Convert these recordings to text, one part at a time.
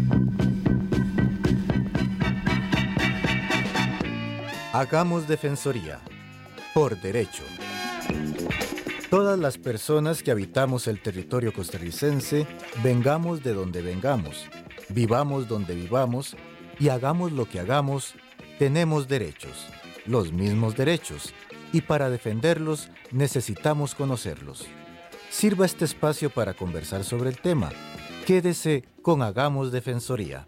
Hagamos Defensoría, por derecho. Todas las personas que habitamos el territorio costarricense, vengamos de donde vengamos, vivamos donde vivamos y hagamos lo que hagamos, tenemos derechos, los mismos derechos, y para defenderlos necesitamos conocerlos. Sirva este espacio para conversar sobre el tema. Quédese con Hagamos Defensoría.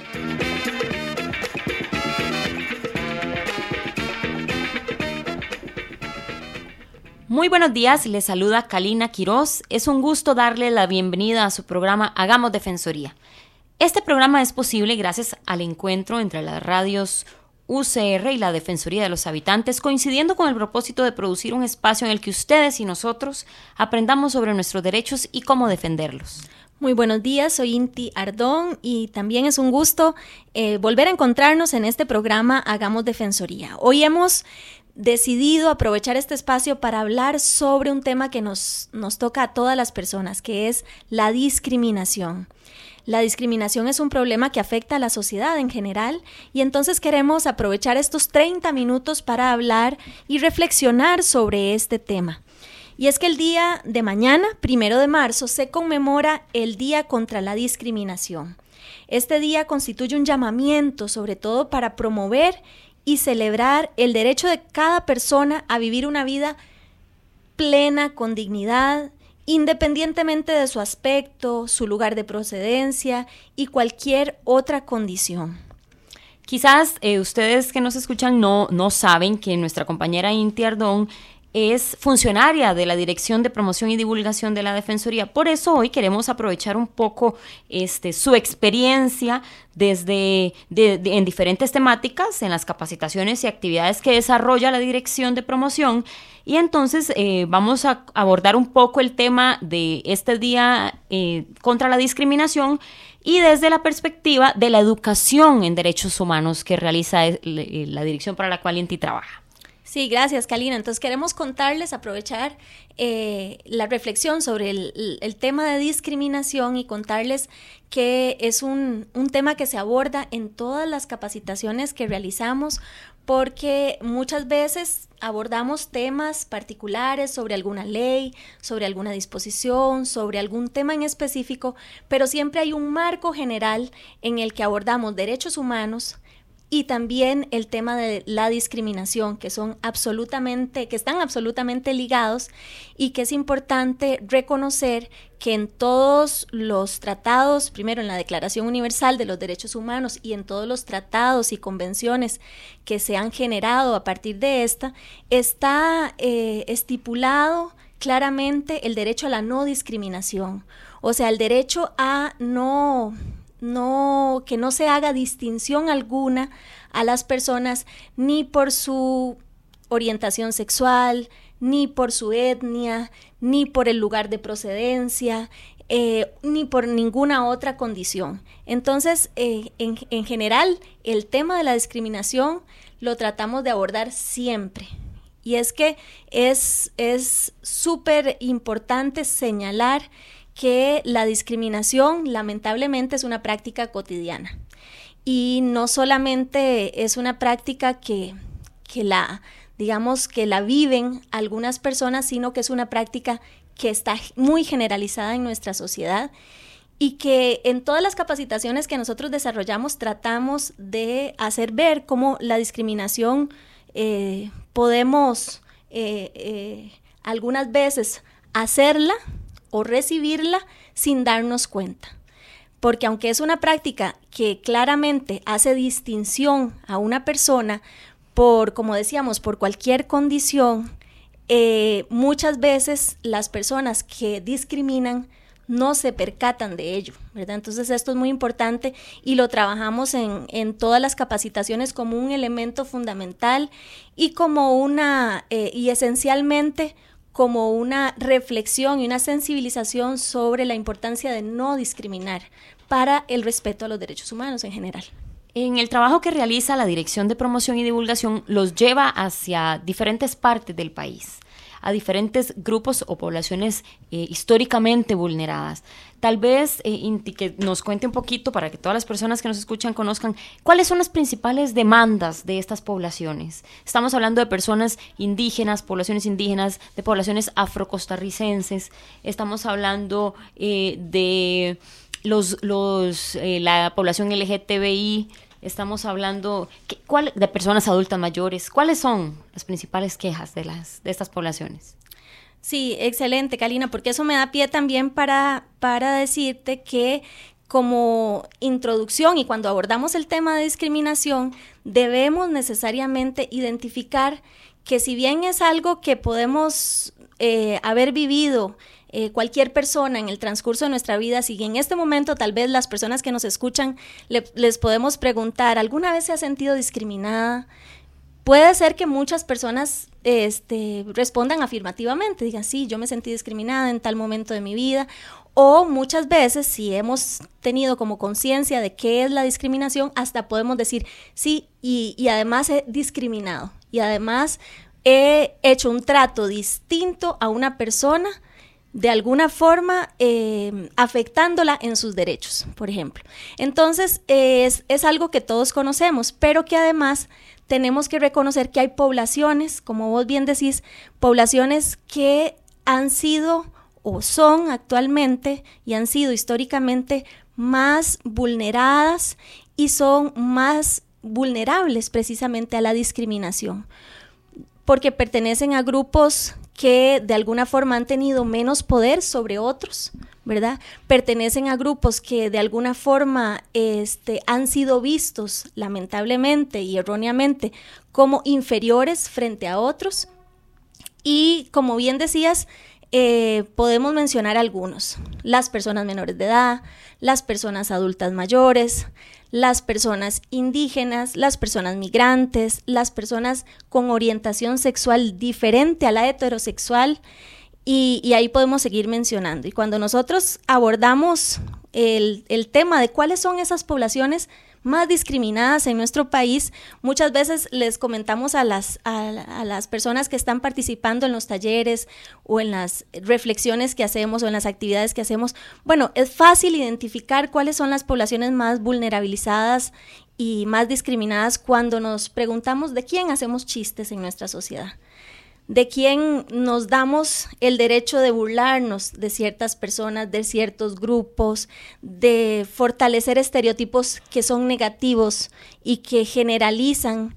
Muy buenos días, les saluda Kalina Quiroz. Es un gusto darle la bienvenida a su programa Hagamos Defensoría. Este programa es posible gracias al encuentro entre las radios UCR y la Defensoría de los Habitantes, coincidiendo con el propósito de producir un espacio en el que ustedes y nosotros aprendamos sobre nuestros derechos y cómo defenderlos. Muy buenos días, soy Inti Ardón y también es un gusto volver a encontrarnos en este programa Hagamos Defensoría. Hoy hemos decidido aprovechar este espacio para hablar sobre un tema que nos toca a todas las personas, que es la discriminación. La discriminación es un problema que afecta a la sociedad en general y entonces queremos aprovechar estos 30 minutos para hablar y reflexionar sobre este tema. Y es que el día de mañana, 1 de marzo, se conmemora el Día contra la Discriminación. Este día constituye un llamamiento, sobre todo para promover y celebrar el derecho de cada persona a vivir una vida plena, con dignidad, independientemente de su aspecto, su lugar de procedencia y cualquier otra condición. Quizás ustedes que nos escuchan no saben que nuestra compañera Inti Ardón es funcionaria de la Dirección de Promoción y Divulgación de la Defensoría. Por eso hoy queremos aprovechar un poco su experiencia en diferentes temáticas, en las capacitaciones y actividades que desarrolla la Dirección de Promoción. Y entonces vamos a abordar un poco el tema de este día contra la discriminación y desde la perspectiva de la educación en derechos humanos que realiza la dirección para la cual Inti trabaja. Sí, gracias, Kalina. Entonces queremos contarles, aprovechar la reflexión sobre el tema de discriminación y contarles que es un tema que se aborda en todas las capacitaciones que realizamos, porque muchas veces abordamos temas particulares sobre alguna ley, sobre alguna disposición, sobre algún tema en específico, pero siempre hay un marco general en el que abordamos derechos humanos y también el tema de la discriminación, que están absolutamente ligados y que es importante reconocer que en todos los tratados, primero en la Declaración Universal de los Derechos Humanos y en todos los tratados y convenciones que se han generado a partir de esta, está estipulado claramente el derecho a la no discriminación, o sea, el derecho a que no se haga distinción alguna a las personas ni por su orientación sexual, ni por su etnia, ni por el lugar de procedencia, ni por ninguna otra condición. Entonces, en general, el tema de la discriminación lo tratamos de abordar siempre. Y es que es súper importante señalar que la discriminación lamentablemente es una práctica cotidiana y no solamente es una práctica que la viven algunas personas, sino que es una práctica que está muy generalizada en nuestra sociedad y que en todas las capacitaciones que nosotros desarrollamos tratamos de hacer ver cómo la discriminación podemos algunas veces hacerla o recibirla sin darnos cuenta. Porque aunque es una práctica que claramente hace distinción a una persona por, como decíamos, por cualquier condición, muchas veces las personas que discriminan no se percatan de ello, ¿verdad? Entonces esto es muy importante y lo trabajamos en todas las capacitaciones como un elemento fundamental y como y esencialmente como una reflexión y una sensibilización sobre la importancia de no discriminar para el respeto a los derechos humanos en general. En el trabajo que realiza la Dirección de Promoción y Divulgación los lleva hacia diferentes partes del país. a diferentes grupos o poblaciones históricamente vulneradas. Tal vez, Inti, que nos cuente un poquito para que todas las personas que nos escuchan conozcan cuáles son las principales demandas de estas poblaciones. Estamos hablando de personas indígenas, poblaciones indígenas, de poblaciones afrocostarricenses, estamos hablando de la población LGTBI, estamos hablando de personas adultas mayores. ¿Cuáles son las principales quejas de estas poblaciones? Sí, excelente, Kalina, porque eso me da pie también para decirte que como introducción y cuando abordamos el tema de discriminación, debemos necesariamente identificar que si bien es algo que podemos haber vivido cualquier persona en el transcurso de nuestra vida, si en este momento tal vez las personas que nos escuchan les podemos preguntar, ¿alguna vez se ha sentido discriminada? Puede ser que muchas personas respondan afirmativamente, digan, sí, yo me sentí discriminada en tal momento de mi vida, o muchas veces, si hemos tenido como conciencia de qué es la discriminación, hasta podemos decir, sí, y además he discriminado, y además he hecho un trato distinto a una persona, de alguna forma afectándola en sus derechos, por ejemplo. Entonces, es algo que todos conocemos, pero que además tenemos que reconocer que hay poblaciones, como vos bien decís, poblaciones que han sido o son actualmente y han sido históricamente más vulneradas y son más vulnerables precisamente a la discriminación, porque pertenecen a grupos que de alguna forma han tenido menos poder sobre otros, ¿verdad? Pertenecen a grupos que de alguna forma han sido vistos lamentablemente y erróneamente como inferiores frente a otros. Y como bien decías, podemos mencionar algunos: las personas menores de edad, las personas adultas mayores, las personas indígenas, las personas migrantes, las personas con orientación sexual diferente a la heterosexual, y ahí podemos seguir mencionando. Y cuando nosotros abordamos el tema de cuáles son esas poblaciones más discriminadas en nuestro país, muchas veces les comentamos a las personas que están participando en los talleres o en las reflexiones que hacemos o en las actividades que hacemos, bueno, es fácil identificar cuáles son las poblaciones más vulnerabilizadas y más discriminadas cuando nos preguntamos de quién hacemos chistes en nuestra sociedad, de quién nos damos el derecho de burlarnos de ciertas personas, de ciertos grupos, de fortalecer estereotipos que son negativos y que generalizan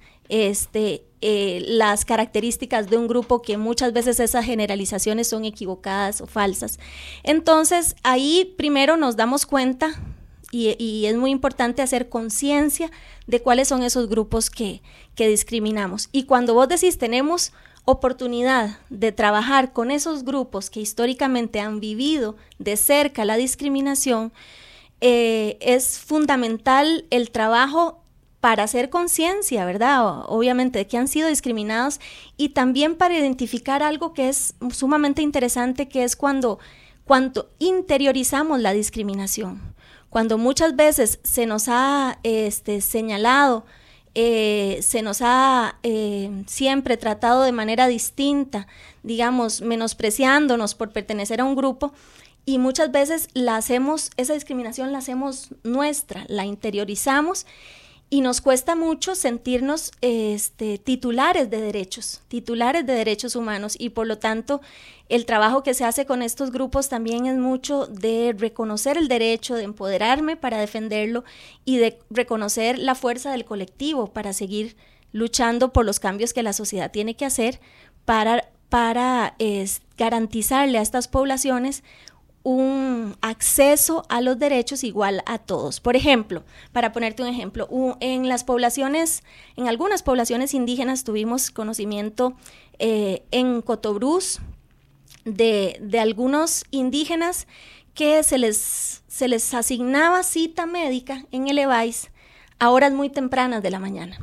las características de un grupo, que muchas veces esas generalizaciones son equivocadas o falsas. Entonces, ahí primero nos damos cuenta y es muy importante hacer conciencia de cuáles son esos grupos que discriminamos. Y cuando vos decís tenemos oportunidad de trabajar con esos grupos que históricamente han vivido de cerca la discriminación, es fundamental el trabajo para hacer conciencia, ¿verdad? Obviamente de que han sido discriminados, y también para identificar algo que es sumamente interesante, que es cuando interiorizamos la discriminación, cuando muchas veces se nos ha señalado, se nos ha siempre tratado de manera distinta, digamos, menospreciándonos por pertenecer a un grupo, y muchas veces esa discriminación la hacemos nuestra, la interiorizamos, y nos cuesta mucho sentirnos titulares de derechos humanos, y por lo tanto el trabajo que se hace con estos grupos también es mucho de reconocer el derecho, de empoderarme para defenderlo y de reconocer la fuerza del colectivo para seguir luchando por los cambios que la sociedad tiene que hacer para garantizarle a estas poblaciones un acceso a los derechos igual a todos. Por ejemplo, para ponerte un ejemplo, en algunas poblaciones indígenas tuvimos conocimiento en Cotobruz de algunos indígenas que se les asignaba cita médica en el EVAIS a horas muy tempranas de la mañana,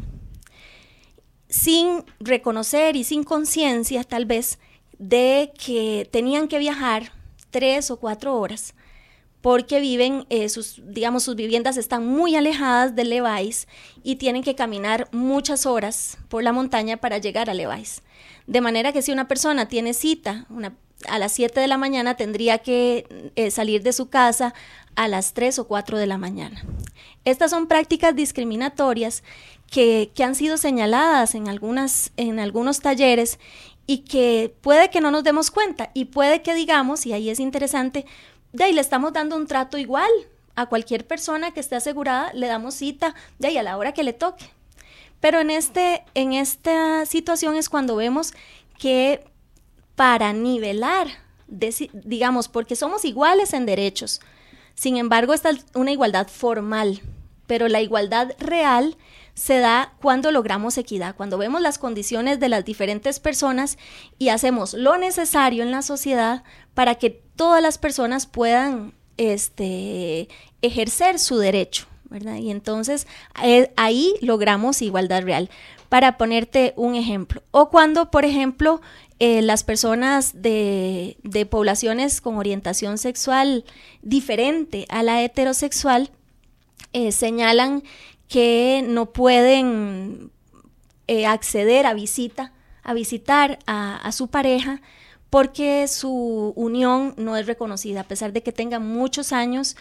sin reconocer y sin conciencia tal vez de que tenían que viajar 3 o 4 horas porque viven, sus viviendas están muy alejadas de Levi's y tienen que caminar muchas horas por la montaña para llegar a Levi's. De manera que si una persona tiene cita a las 7 de la mañana, tendría que salir de su casa a las 3 o 4 de la mañana. Estas son prácticas discriminatorias que han sido señaladas en algunos talleres y que puede que no nos demos cuenta y puede que digamos, y ahí es interesante, de ahí le estamos dando un trato igual a cualquier persona que esté asegurada, le damos cita de ahí a la hora que le toque. Pero en esta situación es cuando vemos que para nivelar, porque somos iguales en derechos, sin embargo esta es una igualdad formal, pero la igualdad real se da cuando logramos equidad, cuando vemos las condiciones de las diferentes personas y hacemos lo necesario en la sociedad para que todas las personas puedan ejercer su derecho, ¿verdad? Y entonces ahí logramos igualdad real. Para ponerte un ejemplo, o cuando, por ejemplo, las personas de poblaciones con orientación sexual diferente a la heterosexual señalan que no pueden acceder a visitar a su pareja porque su unión no es reconocida, a pesar de que tengan muchos años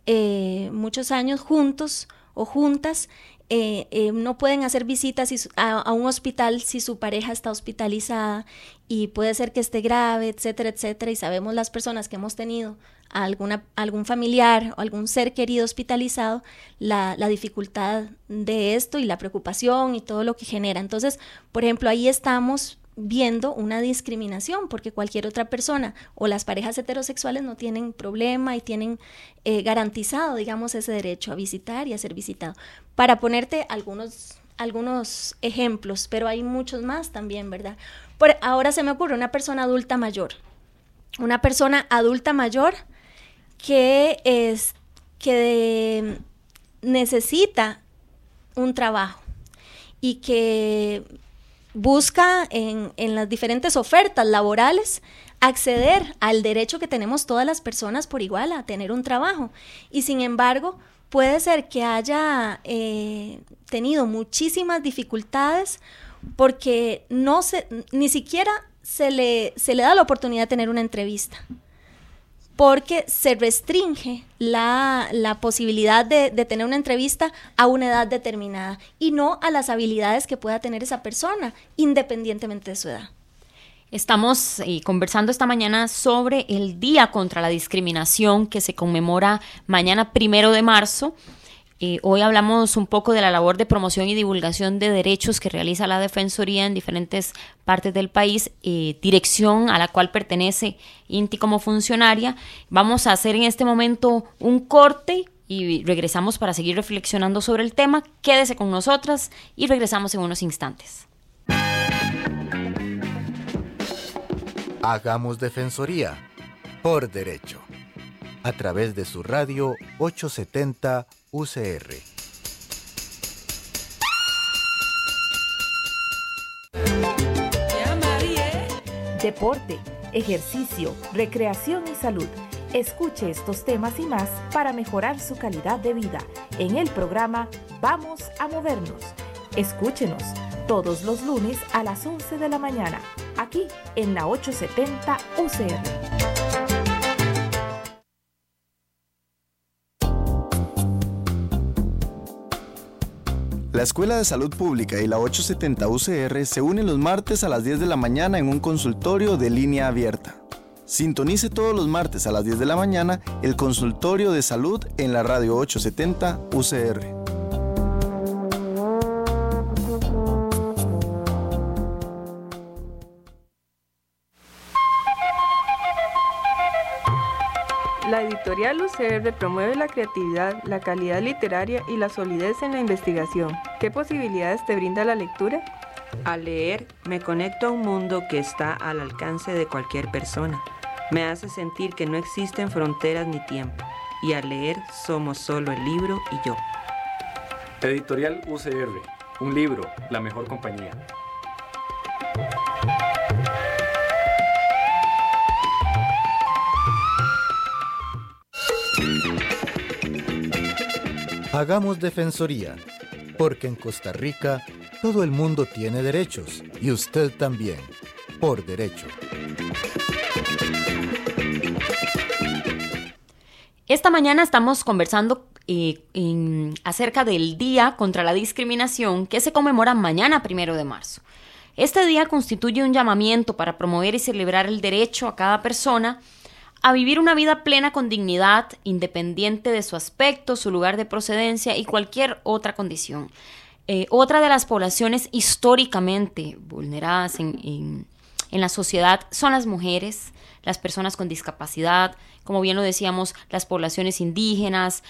juntos o juntas. No pueden hacer visitas a un hospital si su pareja está hospitalizada y puede ser que esté grave, etcétera, etcétera, y sabemos las personas que hemos tenido a algún familiar o algún ser querido hospitalizado, la dificultad de esto y la preocupación y todo lo que genera. Entonces, por ejemplo, ahí estamos viendo una discriminación porque cualquier otra persona o las parejas heterosexuales no tienen problema y tienen garantizado, digamos, ese derecho a visitar y a ser visitado. Para ponerte algunos ejemplos, pero hay muchos más también, ¿verdad? Ahora se me ocurre una persona adulta mayor que necesita un trabajo y que busca en las diferentes ofertas laborales acceder al derecho que tenemos todas las personas por igual a tener un trabajo. Y sin embargo, puede ser que haya tenido muchísimas dificultades porque ni siquiera se le da la oportunidad de tener una entrevista, porque se restringe la posibilidad de tener una entrevista a una edad determinada y no a las habilidades que pueda tener esa persona, independientemente de su edad. Estamos conversando esta mañana sobre el Día contra la Discriminación que se conmemora mañana 1 de marzo. Hoy hablamos un poco de la labor de promoción y divulgación de derechos que realiza la Defensoría en diferentes partes del país, dirección a la cual pertenece Inti como funcionaria. Vamos a hacer en este momento un corte y regresamos para seguir reflexionando sobre el tema. Quédese con nosotras y regresamos en unos instantes. Hagamos Defensoría por derecho, a través de su radio 870 UCR. Deporte, ejercicio, recreación y salud. Escuche estos temas y más para mejorar su calidad de vida en el programa Vamos a Movernos. Escúchenos todos los lunes a las 11 de la mañana, aquí en la 870 UCR. La Escuela de Salud Pública y la 870 UCR se unen los martes a las 10 de la mañana en un consultorio de línea abierta. Sintonice todos los martes a las 10 de la mañana el consultorio de salud en la radio 870 UCR. La editorial UCR promueve la creatividad, la calidad literaria y la solidez en la investigación. ¿Qué posibilidades te brinda la lectura? Al leer, me conecto a un mundo que está al alcance de cualquier persona. Me hace sentir que no existen fronteras ni tiempo. Y al leer, somos solo el libro y yo. Editorial UCR. Un libro, la mejor compañía. Hagamos defensoría, porque en Costa Rica todo el mundo tiene derechos y usted también, por derecho. Esta mañana estamos conversando acerca del Día contra la Discriminación que se conmemora mañana 1 de marzo. Este día constituye un llamamiento para promover y celebrar el derecho a cada persona a vivir una vida plena con dignidad, independiente de su aspecto, su lugar de procedencia y cualquier otra condición. Otra de las poblaciones históricamente vulneradas en la sociedad son las mujeres, las personas con discapacidad, como bien lo decíamos, las poblaciones indígenas,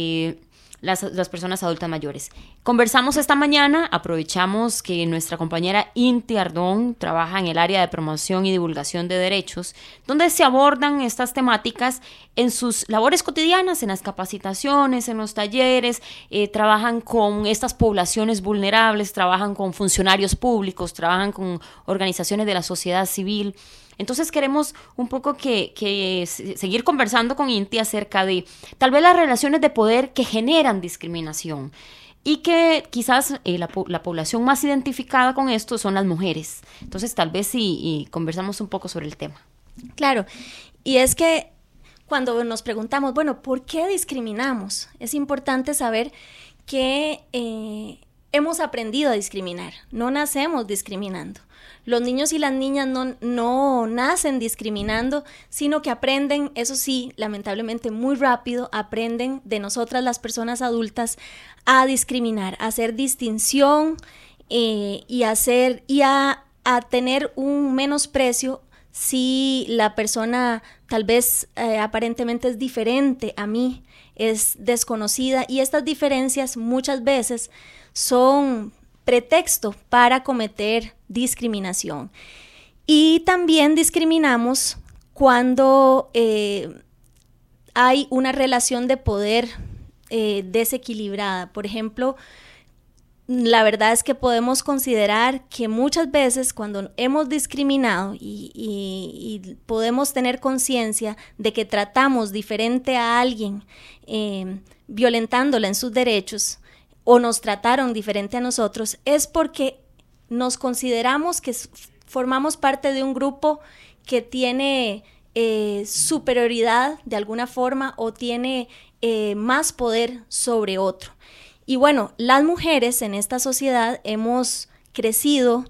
las personas adultas mayores. Conversamos esta mañana, aprovechamos que nuestra compañera Inti Ardón trabaja en el área de promoción y divulgación de derechos, donde se abordan estas temáticas en sus labores cotidianas, en las capacitaciones, en los talleres, trabajan con estas poblaciones vulnerables, trabajan con funcionarios públicos, trabajan con organizaciones de la sociedad civil. Entonces queremos un poco que seguir conversando con Inti acerca de tal vez las relaciones de poder que generan discriminación y que quizás la población más identificada con esto son las mujeres. Entonces tal vez sí conversamos un poco sobre el tema. Claro, y es que cuando nos preguntamos, bueno, ¿por qué discriminamos? Es importante saber que hemos aprendido a discriminar, no nacemos discriminando. Los niños y las niñas no nacen discriminando, sino que aprenden, eso sí, lamentablemente muy rápido, aprenden de nosotras las personas adultas a discriminar, a hacer distinción y a tener un menosprecio si la persona tal vez aparentemente es diferente a mí, es desconocida, y estas diferencias muchas veces son pretexto para cometer discriminación. Y también discriminamos cuando hay una relación de poder desequilibrada. Por ejemplo, la verdad es que podemos considerar que muchas veces cuando hemos discriminado y podemos tener conciencia de que tratamos diferente a alguien, violentándola en sus derechos, o nos trataron diferente a nosotros, es porque nos consideramos que formamos parte de un grupo que tiene superioridad de alguna forma o tiene más poder sobre otro. Y bueno, las mujeres en esta sociedad hemos crecido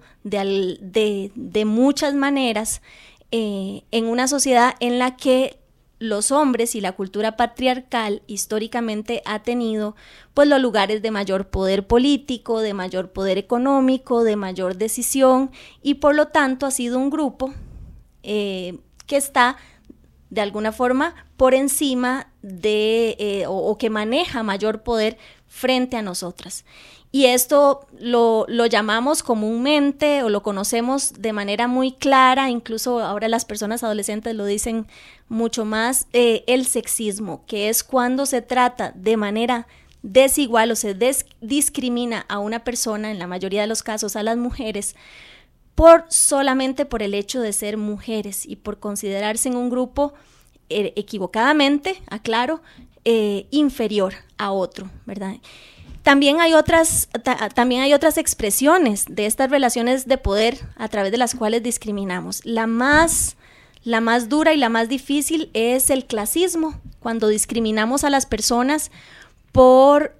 de muchas maneras en una sociedad en la que los hombres y la cultura patriarcal históricamente ha tenido pues los lugares de mayor poder político, de mayor poder económico, de mayor decisión, y por lo tanto ha sido un grupo que está de alguna forma por encima de o que maneja mayor poder frente a nosotras. Y esto lo llamamos comúnmente o lo conocemos de manera muy clara, incluso ahora las personas adolescentes lo dicen mucho más, el sexismo, que es cuando se trata de manera desigual o se discrimina a una persona, en la mayoría de los casos a las mujeres, solamente por el hecho de ser mujeres y por considerarse en un grupo equivocadamente, aclaro, inferior a otro, ¿verdad? También hay otras expresiones de estas relaciones de poder a través de las cuales discriminamos. La más dura y la más difícil es el clasismo, cuando discriminamos a las personas por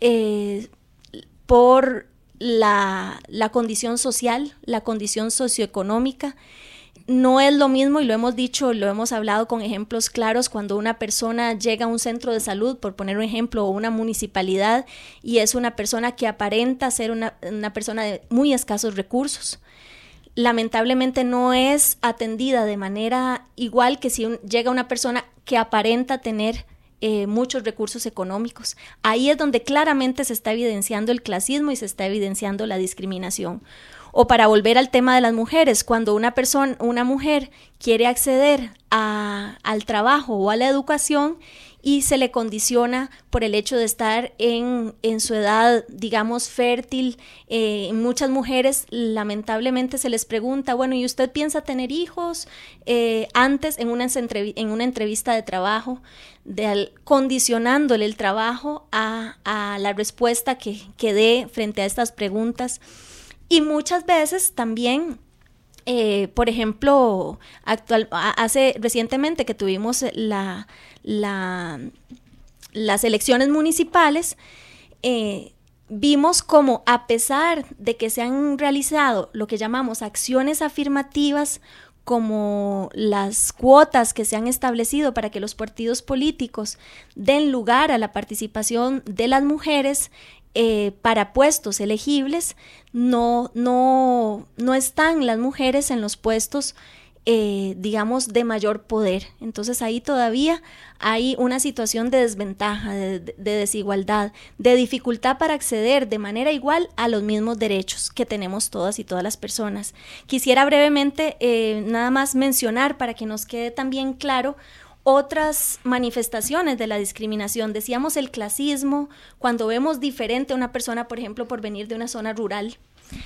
la condición social, la condición socioeconómica. No es lo mismo, y lo hemos dicho, lo hemos hablado con ejemplos claros, cuando una persona llega a un centro de salud, por poner un ejemplo, o una municipalidad, y es una persona que aparenta ser una persona de muy escasos recursos. Lamentablemente no es atendida de manera igual que si llega una persona que aparenta tener muchos recursos económicos. Ahí es donde claramente se está evidenciando el clasismo y se está evidenciando la discriminación. O para volver al tema de las mujeres, cuando una mujer quiere acceder al trabajo o a la educación y se le condiciona por el hecho de estar en su edad, digamos, fértil. Muchas mujeres lamentablemente se les pregunta, bueno, ¿y usted piensa tener hijos? Antes en una entrevista de trabajo, condicionándole el trabajo a la respuesta que dé frente a estas preguntas. Y muchas veces también, por ejemplo, recientemente que tuvimos las elecciones municipales, vimos como, a pesar de que se han realizado lo que llamamos acciones afirmativas, como las cuotas que se han establecido para que los partidos políticos den lugar a la participación de las mujeres para puestos elegibles, no están las mujeres en los puestos digamos, de mayor poder. Entonces ahí todavía hay una situación de desventaja, de desigualdad, de dificultad para acceder de manera igual a los mismos derechos que tenemos todas y todas las personas. Quisiera brevemente nada más mencionar, para que nos quede también claro, otras manifestaciones de la discriminación. Decíamos el clasismo, cuando vemos diferente a una persona, por ejemplo, por venir de una zona rural.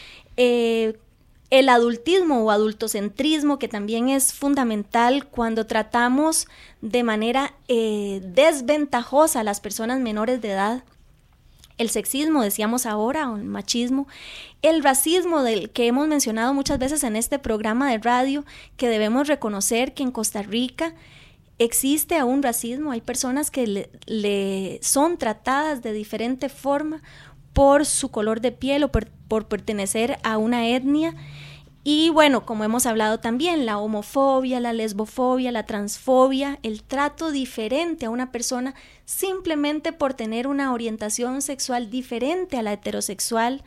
El adultismo o adultocentrismo, que también es fundamental cuando tratamos de manera desventajosa a las personas menores de edad. El sexismo, decíamos ahora, o el machismo. El racismo, del que hemos mencionado muchas veces en este programa de radio, que debemos reconocer que en Costa Rica existe aún racismo. Hay personas que le son tratadas de diferente forma por su color de piel o por pertenecer a una etnia. Y bueno, como hemos hablado también, la homofobia, la lesbofobia, la transfobia, el trato diferente a una persona simplemente por tener una orientación sexual diferente a la heterosexual.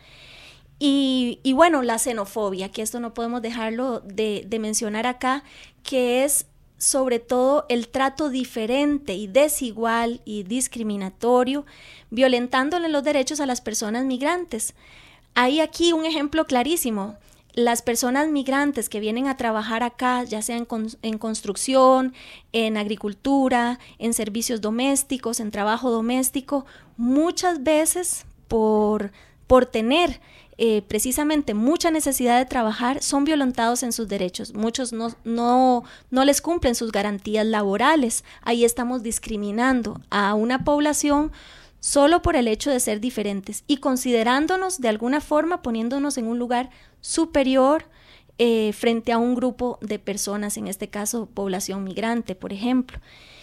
Y bueno, la xenofobia, que esto no podemos dejarlo de mencionar acá, que es sobre todo el trato diferente y desigual y discriminatorio, violentándole los derechos a las personas migrantes. Hay aquí un ejemplo clarísimo. Las personas migrantes que vienen a trabajar acá, ya sea en construcción, en agricultura, en servicios domésticos, en trabajo doméstico, muchas veces por tener precisamente mucha necesidad de trabajar, son violentados en sus derechos. Muchos no les cumplen sus garantías laborales. Ahí estamos discriminando a una población solo por el hecho de ser diferentes y considerándonos de alguna forma, poniéndonos en un lugar superior frente a un grupo de personas, en este caso población migrante, por ejemplo.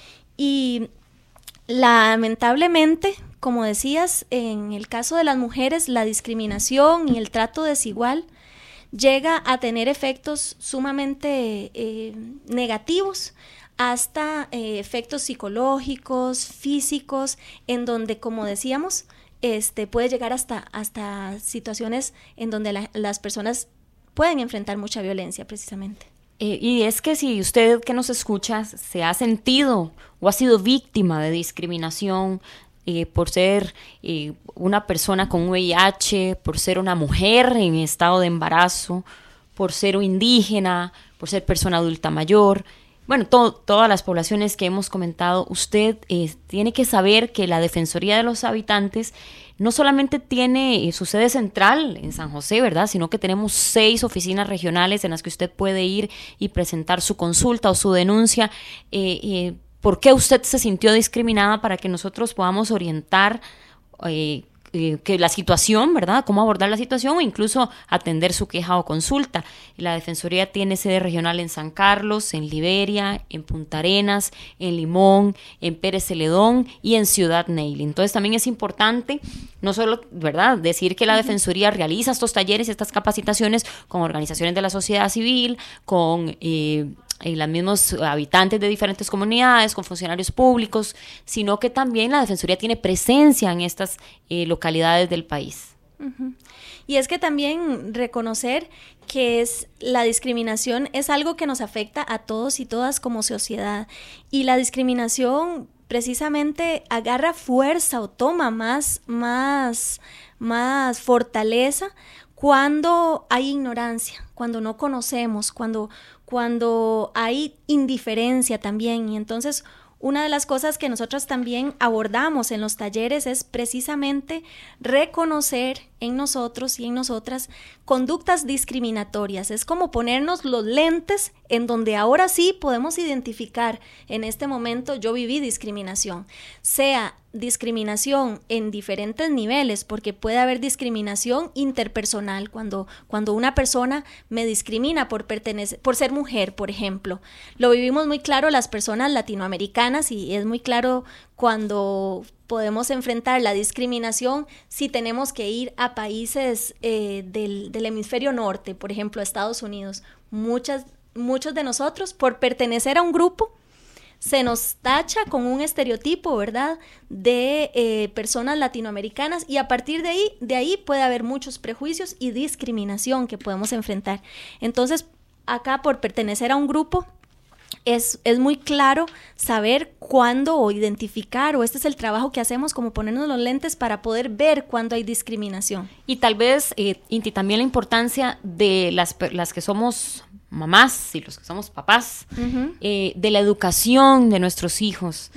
Y lamentablemente, como decías, en el caso de las mujeres, la discriminación y el trato desigual llega a tener efectos sumamente negativos, hasta efectos psicológicos, físicos, en donde, como decíamos, puede llegar hasta situaciones en donde las personas pueden enfrentar mucha violencia, precisamente. Y es que si usted que nos escucha se ha sentido o ha sido víctima de discriminación por ser una persona con VIH, por ser una mujer en estado de embarazo, por ser indígena, por ser persona adulta mayor, bueno, todas las poblaciones que hemos comentado, usted tiene que saber que la Defensoría de los Habitantes no solamente tiene su sede central en San José, ¿verdad?, sino que tenemos 6 oficinas regionales en las que usted puede ir y presentar su consulta o su denuncia. ¿Por qué usted se sintió discriminada, para que nosotros podamos orientar que la situación, ¿verdad?, cómo abordar la situación o incluso atender su queja o consulta? La Defensoría tiene sede regional en San Carlos, en Liberia, en Punta Arenas, en Limón, en Pérez Celedón y en Ciudad Neyli. Entonces también es importante no solo, ¿verdad?, decir que la Defensoría realiza estos talleres y estas capacitaciones con organizaciones de la sociedad civil, con los mismos habitantes de diferentes comunidades, con funcionarios públicos, sino que también la Defensoría tiene presencia en estas localidades del país. Uh-huh. Y es que también reconocer que la discriminación es algo que nos afecta a todos y todas como sociedad, y la discriminación precisamente agarra fuerza o toma más fortaleza cuando hay ignorancia, cuando no conocemos, cuando hay indiferencia también. Y entonces una de las cosas que nosotros también abordamos en los talleres es precisamente reconocer en nosotros y en nosotras conductas discriminatorias. Es como ponernos los lentes en donde ahora sí podemos identificar, en este momento yo viví discriminación, sea discriminación en diferentes niveles, porque puede haber discriminación interpersonal, cuando una persona me discrimina por ser mujer, por ejemplo. Lo vivimos muy claro las personas latinoamericanas y es muy claro cuando podemos enfrentar la discriminación si tenemos que ir a países del hemisferio norte, por ejemplo, a Estados Unidos. Muchos de nosotros, por pertenecer a un grupo, se nos tacha con un estereotipo, ¿verdad?, de personas latinoamericanas, y a partir de ahí puede haber muchos prejuicios y discriminación que podemos enfrentar. Entonces, acá, por pertenecer a un grupo, es muy claro saber cuándo, o identificar, o este es el trabajo que hacemos, como ponernos los lentes para poder ver cuándo hay discriminación. Y tal vez, Inti, también la importancia de las que somos mamás y los que somos papás, de la educación de nuestros hijos,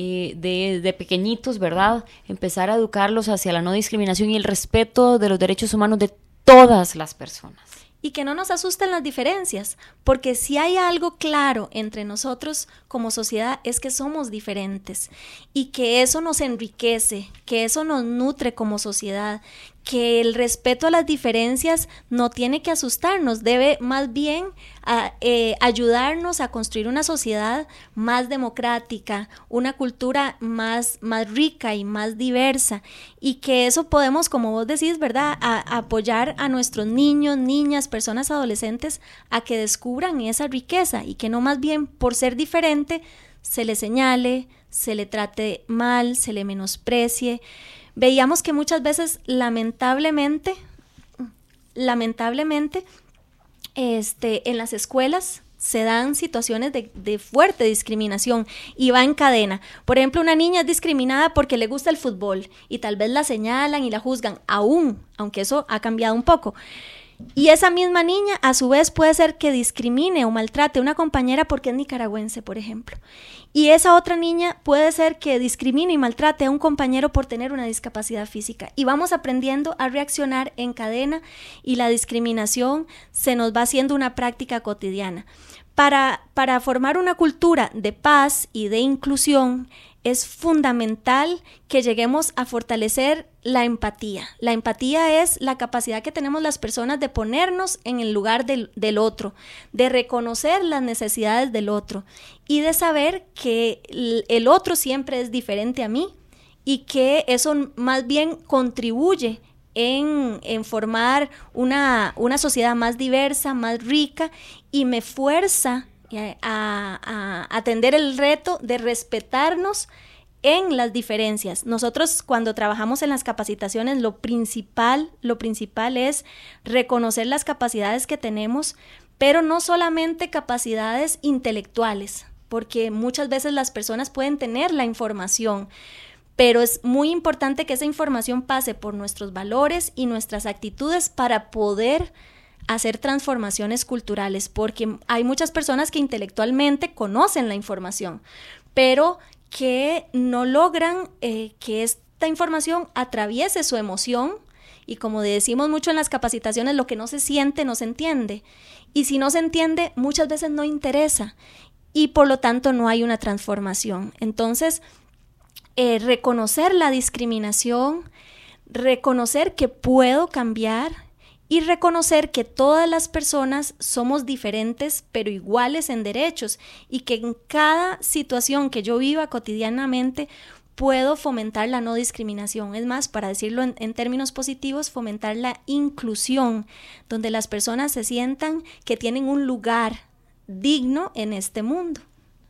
de pequeñitos, ¿verdad? Empezar a educarlos hacia la no discriminación y el respeto de los derechos humanos de todas las personas. Y que no nos asusten las diferencias, porque si hay algo claro entre nosotros como sociedad es que somos diferentes y que eso nos enriquece, que eso nos nutre como sociedad, que el respeto a las diferencias no tiene que asustarnos, debe más bien ayudarnos a construir una sociedad más democrática, una cultura más rica y más diversa, y que eso podemos, como vos decís, ¿verdad?, apoyar a nuestros niños, niñas, personas adolescentes a que descubran esa riqueza y que no más bien por ser diferente se le señale, se le trate mal, se le menosprecie. Veíamos que muchas veces, lamentablemente, en las escuelas se dan situaciones de fuerte discriminación y va en cadena. Por ejemplo, una niña es discriminada porque le gusta el fútbol y tal vez la señalan y la juzgan, aunque eso ha cambiado un poco. Y esa misma niña, a su vez, puede ser que discrimine o maltrate a una compañera porque es nicaragüense, por ejemplo. Y esa otra niña puede ser que discrimine y maltrate a un compañero por tener una discapacidad física. Y vamos aprendiendo a reaccionar en cadena y la discriminación se nos va haciendo una práctica cotidiana. Para formar una cultura de paz y de inclusión, es fundamental que lleguemos a fortalecer la empatía. La empatía es la capacidad que tenemos las personas de ponernos en el lugar del otro, de reconocer las necesidades del otro y de saber que el otro siempre es diferente a mí y que eso más bien contribuye en formar una sociedad más diversa, más rica, y me fuerza a atender el reto de respetarnos en las diferencias. Nosotros, cuando trabajamos en las capacitaciones, lo principal es reconocer las capacidades que tenemos, pero no solamente capacidades intelectuales, porque muchas veces las personas pueden tener la información, pero es muy importante que esa información pase por nuestros valores y nuestras actitudes para poder hacer transformaciones culturales, porque hay muchas personas que intelectualmente conocen la información, pero que no logran que esta información atraviese su emoción, y como decimos mucho en las capacitaciones, lo que no se siente no se entiende, y si no se entiende muchas veces no interesa, y por lo tanto no hay una transformación. Entonces, reconocer la discriminación, reconocer que puedo cambiar y reconocer que todas las personas somos diferentes pero iguales en derechos, y que en cada situación que yo viva cotidianamente puedo fomentar la no discriminación. Es más, para decirlo en términos positivos, fomentar la inclusión, donde las personas se sientan que tienen un lugar digno en este mundo.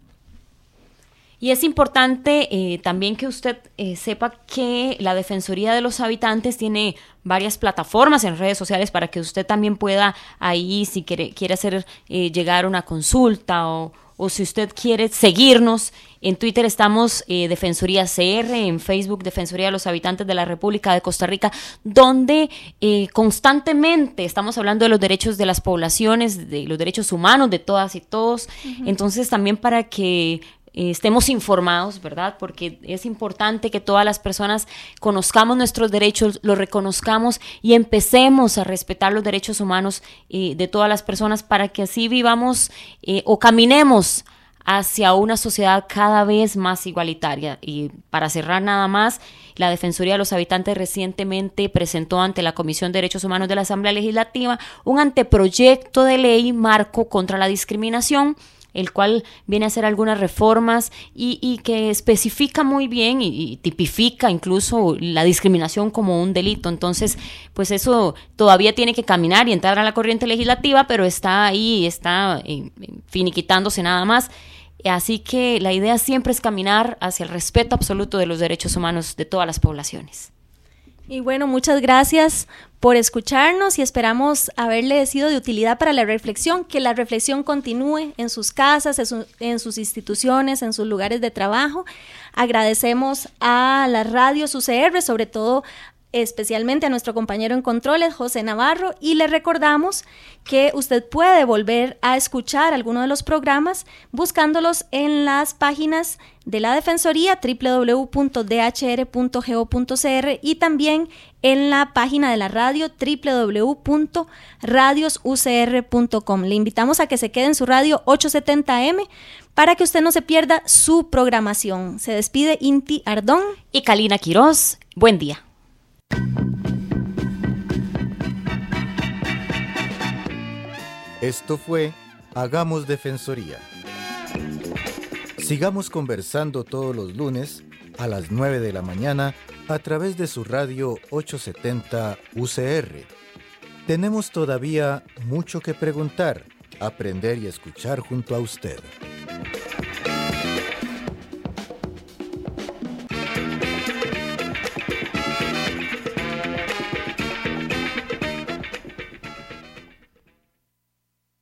Y es importante también que usted sepa que la Defensoría de los Habitantes tiene varias plataformas en redes sociales para que usted también pueda ahí, si quiere hacer llegar una consulta, o si usted quiere seguirnos. En Twitter estamos Defensoría CR, en Facebook Defensoría de los Habitantes de la República de Costa Rica, donde constantemente estamos hablando de los derechos de las poblaciones, de los derechos humanos de todas y todos. Uh-huh. Entonces también para que estemos informados, ¿verdad? Porque es importante que todas las personas conozcamos nuestros derechos, los reconozcamos y empecemos a respetar los derechos humanos de todas las personas para que así vivamos o caminemos hacia una sociedad cada vez más igualitaria. Y para cerrar nada más, la Defensoría de los Habitantes recientemente presentó ante la Comisión de Derechos Humanos de la Asamblea Legislativa un anteproyecto de ley marco contra la discriminación, el cual viene a hacer algunas reformas y que especifica muy bien y tipifica incluso la discriminación como un delito. Entonces, pues eso todavía tiene que caminar y entrar a la corriente legislativa, pero está ahí, está finiquitándose nada más. Así que la idea siempre es caminar hacia el respeto absoluto de los derechos humanos de todas las poblaciones. Y bueno, muchas gracias por escucharnos y esperamos haberle sido de utilidad para la reflexión, que la reflexión continúe en sus casas, en sus instituciones, en sus lugares de trabajo. Agradecemos a las radios UCR, sobre todo especialmente a nuestro compañero en controles, José Navarro, y le recordamos que usted puede volver a escuchar alguno de los programas buscándolos en las páginas de la Defensoría, www.dhr.go.cr, y también en la página de la radio, www.radiosucr.com. Le invitamos a que se quede en su radio 870M para que usted no se pierda su programación. Se despide Inti Ardón y Kalina Quiroz. Buen día. Esto fue Hagamos Defensoría. Sigamos conversando todos los lunes a las 9 de la mañana a través de su radio 870 UCR. Tenemos todavía mucho que preguntar, aprender y escuchar junto a usted.